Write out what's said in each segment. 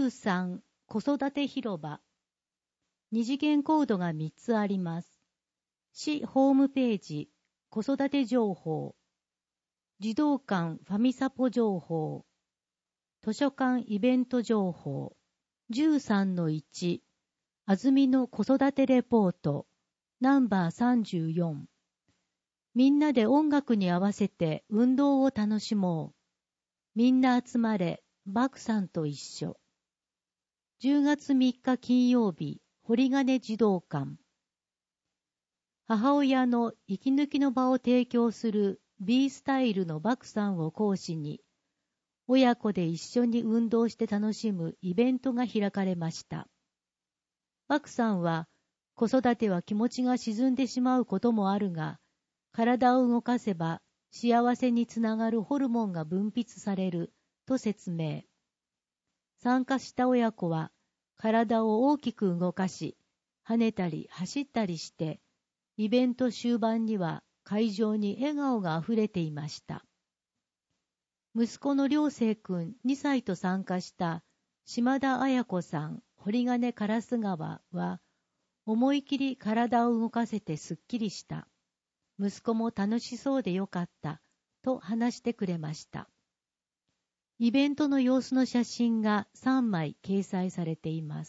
13子育て広場。二次元コードが3つあります。市ホームページ子育て情報、児童館ファミサポ情報、図書館イベント情報、13-1あずみの子育てレポートナンバー34。みんなで音楽に合わせて運動を楽しもう。みんな集まれ、バクさんと一緒。10月3日金曜日、堀金児童館。母親の息抜きの場を提供する B スタイルのバクさんを講師に、親子で一緒に運動して楽しむイベントが開かれました。バクさんは、子育ては気持ちが沈んでしまうこともあるが、体を動かせば幸せにつながるホルモンが分泌されると説明。参加した親子は体を大きく動かし、跳ねたり走ったりして、イベント終盤には会場に笑顔があふれていました。息子の良生くん2歳と参加した島田彩子さん、堀金烏川は、思い切り体を動かせてすっきりした。息子も楽しそうでよかった、と話してくれました。イベントの様子の写真が3枚掲載されています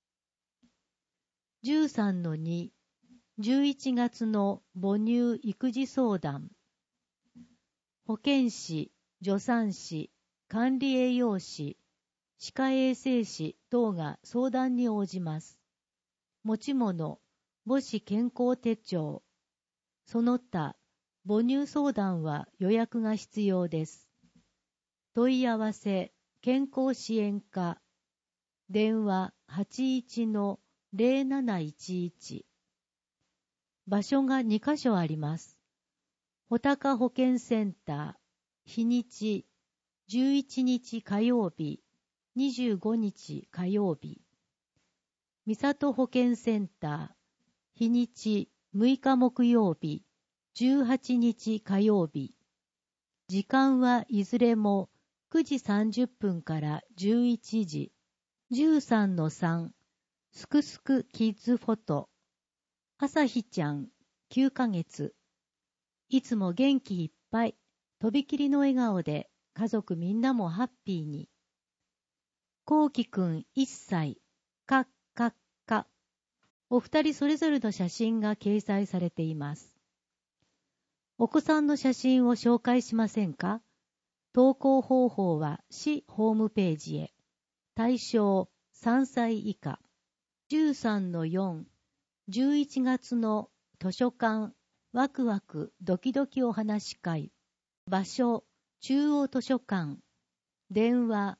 。13-2、11月の母乳育児相談。保健師、助産師、管理栄養士、歯科衛生士等が相談に応じます。持ち物、母子健康手帳。その他、母乳相談は予約が必要です。問い合わせ、健康支援課。電話 81-0711。場所が2カ所あります。穂高保健センター、日にち、11日火曜日、25日火曜日。三郷保健センター、日にち、6日木曜日、18日火曜日。時間はいずれも9時30分から11時。13-3、すくすくキッズフォト。朝日ちゃん、9ヶ月。いつも元気いっぱい、とびきりの笑顔で家族みんなもハッピーに。こうきくん1歳、かっかっか。お二人それぞれの写真が掲載されています。お子さんの写真を紹介しませんか？投稿方法は市ホームページへ。対象3歳以下。13-4、11月の図書館ワクワクドキドキお話会。場所中央図書館。電話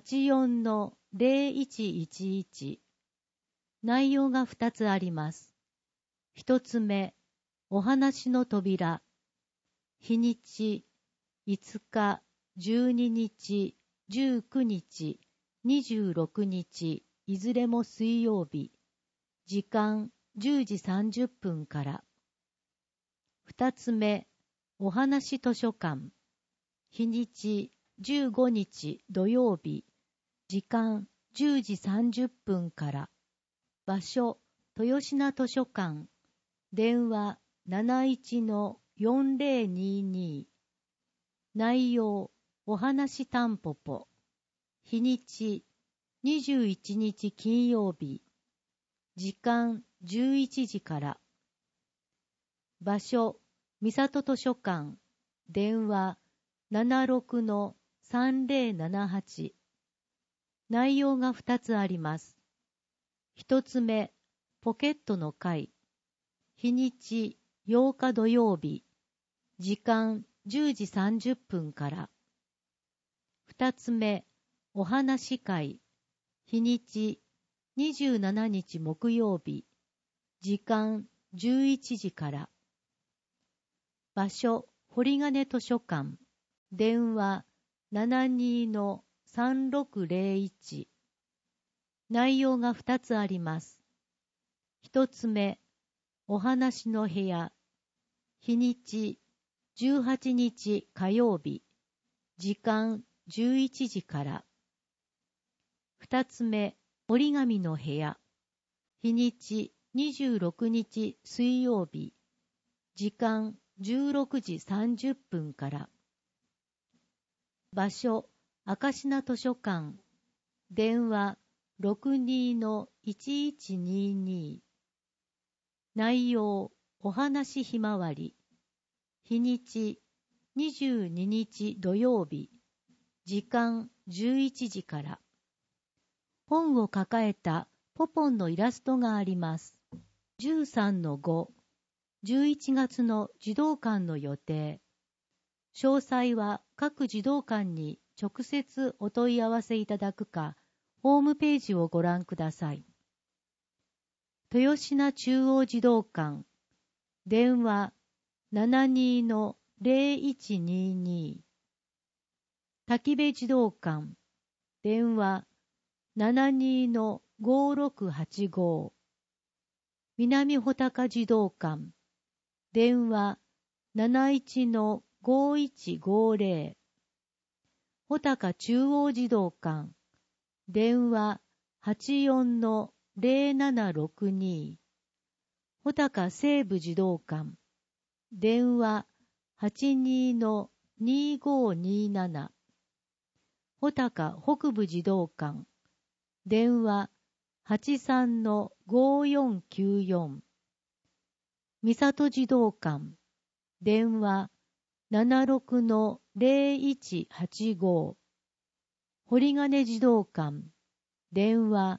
84-0111。内容が2つあります。1つ目、お話の扉。日にち、5日、12日、19日、26日、いずれも水曜日。時間、10時30分から。2つ目、お話図書館。日にち、15日土曜日。時間、10時30分から。場所、豊品図書館。電話、71-4022。内容、お話たんぽぽ。日にち、21日金曜日。時間、11時から。場所、三郷図書館。電話、76-3078。内容が2つあります。1つ目、ポケットの会。日にち、8日土曜日。時間、10時30分から。2つ目、お話会。日にち、27日木曜日。時間、11時から。場所、堀金図書館。電話、72-3601。内容が2つあります。1つ目、お話の部屋。日にち、18日火曜日。時間11時から。 2つ目、折り紙の部屋。日にち26日水曜日。時間16時30分から。場所、明石名図書館。電話62-1122。内容、お話ひまわり。日にち22日土曜日。時間11時から。本を抱えたポポンのイラストがあります。13-5、11月の児童館の予定。詳細は各児童館に直接お問い合わせいただくか、ホームページをご覧ください。豊品中央児童館。電話72-0122。滝部児童館。電話72-5685。南穂高児童館。電話71-5150。穂高中央児童館。電話84-0762。穂高西部児童館。電話82-2527。穂高北部児童館。電話83-5494。三郷児童館。電話76-0185。堀金児童館。電話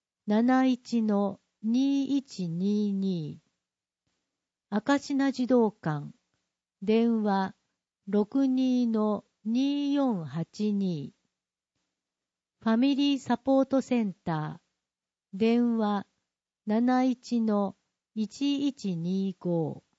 71-2122。明石名児童館。電話62-2482。ファミリーサポートセンター。電話71-1125。